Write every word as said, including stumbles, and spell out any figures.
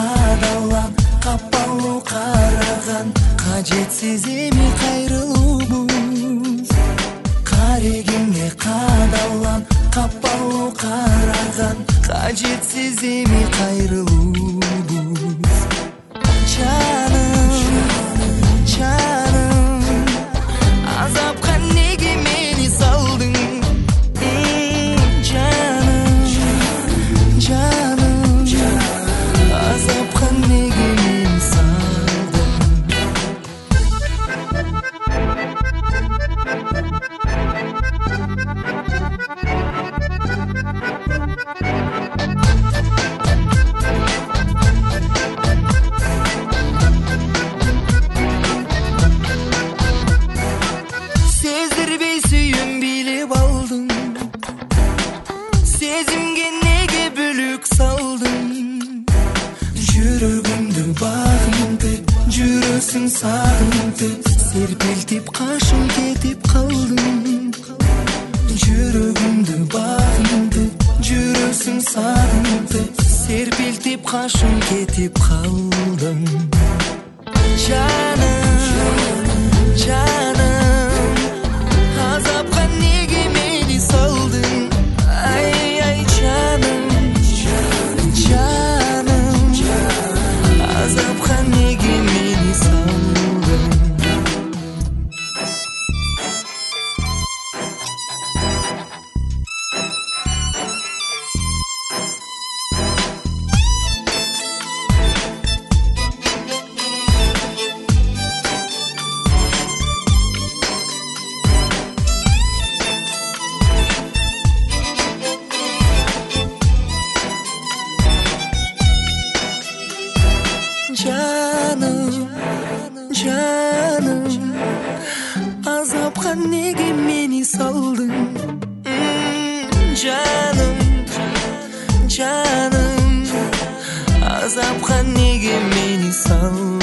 қадалған, қапалу қараған, қажетсіз еме қайрылу бұз. Қарегенге қадалған, қапалу қараған, қажетсіз еме қайрылу бұз. Жаным, жаным, азапқа неге мені салдың? Жаным, жаным, азапқа неге мені салдың? Сездірбей сүйім билеп алдың, сезімге неге бүлік салдың? Жүрегімді бағынтып, жүресің сағынтып, серпілтіп қашып кетіп қалдың. Жүрегімді бағынтып, жүресің сағынтып, серпілтіп қашып кетіп қалдың. Жаным, жаным, азапқа неге мені салдың? Ай, ай, жаным, жаным, азапқа неге мені салдың? Жаным, жаным, азапқа неге мені салдың? Жаным, жаным, азапқа неге мені салдың?